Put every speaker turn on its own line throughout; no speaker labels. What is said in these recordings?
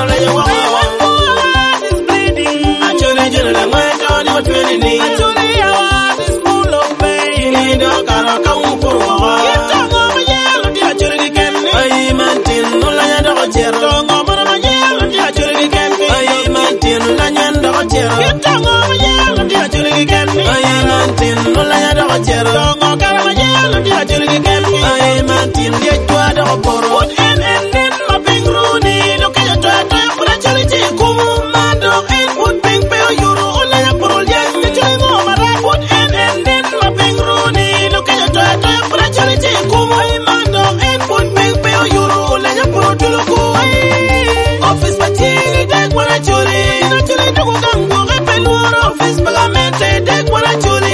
Carla, you want is bleeding. Actually, General went on your training. Actually, our heart is full of pain. You don't gotta come for a while. Get down on my yellow, the actually can. I'm Martin, no lion, no chair. Don't go on my yellow, the actually can. I'm Martin, no lion, no chair. Get down on my yellow, the actually can. I'm Martin, no lion, no chair. Don't go on my yellow, the actually can. I'm Martin, get to a dog for what and my big Rooney. Look at your try for a charity. Come on, man, dog, and put pink pay euro. All I put all yes, the joy more, but I put and my big Rooney. Look at your try for a charity. Come on, man, dog, and put pink pay euro. All I put all to look away. Office material, that's what I chori. Naturally, no go down, go repel war. Office parliament, that's what I chori.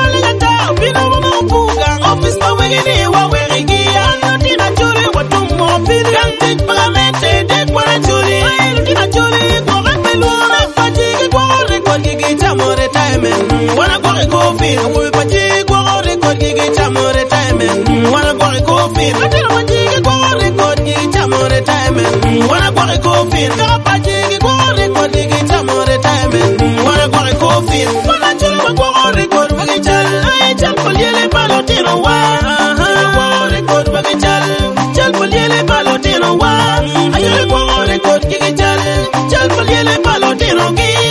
Office for Wiggy, what we're here. Nothing I chori, what do more feel. Can't take parliament, that's what I chori. Nothing I chori, go repel war. Fatigue, go record, gigi, more retirement. Wanna go feel, we fatigue, go record, gigi, more retirement. Wanna go feel, I don't want to go record, gigi, more retirement. Wanna go feel, fatigue, go record, gigi, more retirement. Wanna go feel, wanna go record, gigi, I tell Poliele Palotino, go record, gigi, tell Poliele Palotino, I go record, gigi, tell Poliele Palotino,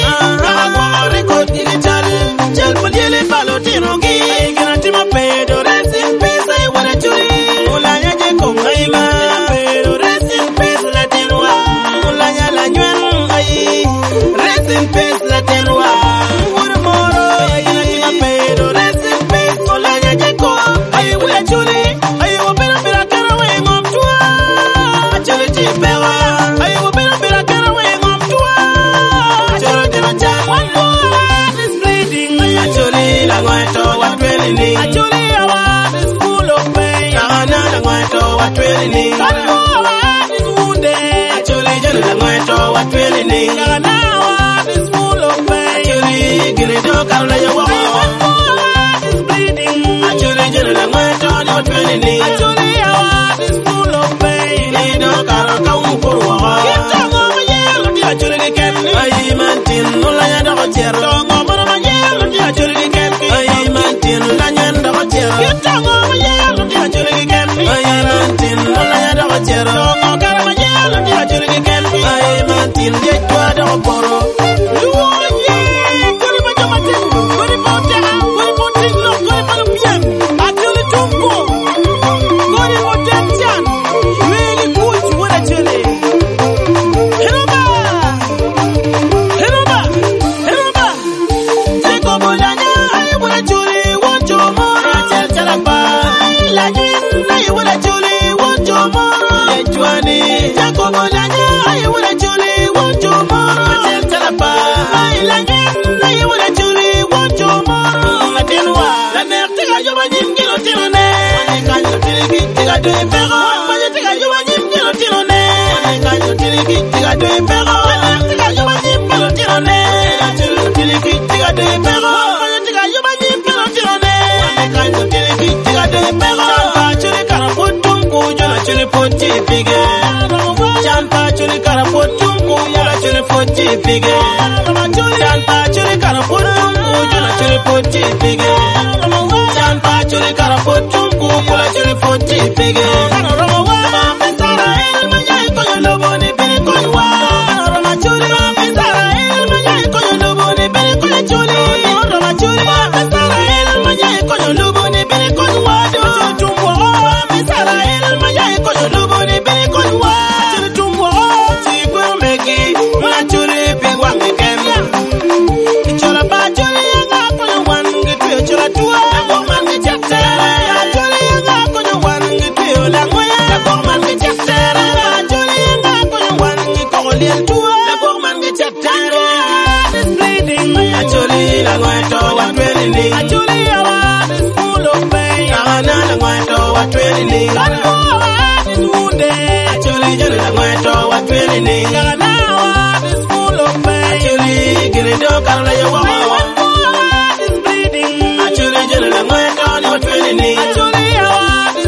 go record, gigi, tell Poliele Palotino, I can't my pedo, rest in peace, I wanna do it. Ulaya Jaco, pedo, rest in peace, Latinwa. Ulaya La Yuan, rest in peace, Latinwa. What tomorrow, I can't my pedo, rest in peace, Ulaya Jaco. I will actually, I will be a caraway mom to a charity bella. I will be a caraway mom to a charity. One more is bleeding. Actually, I'm going to what really. Actually, our heart is full of pain. I'm going to what really. Our heart is wounded. Actually, I'm going to what really. Our heart is full of pain. Actually, get it up, Carla, you want. Our heart is bleeding. Actually, I'm going to what really. Actually, our heart is full of pain. You don't gotta come for a while. Get down on my yellow, the actually can. I'm Martin, no lion, no chair. Don't go on my yellow, the actually can. I'm Martin, no lion, no chair. Get down on my yellow, the actually can. I'm Martin, no lion, no chair. Don't go on my yellow, the actually can. I'm Martin, get to a dog for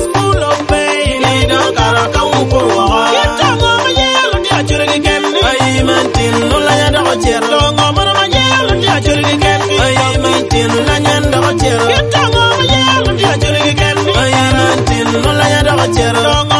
Actually, yer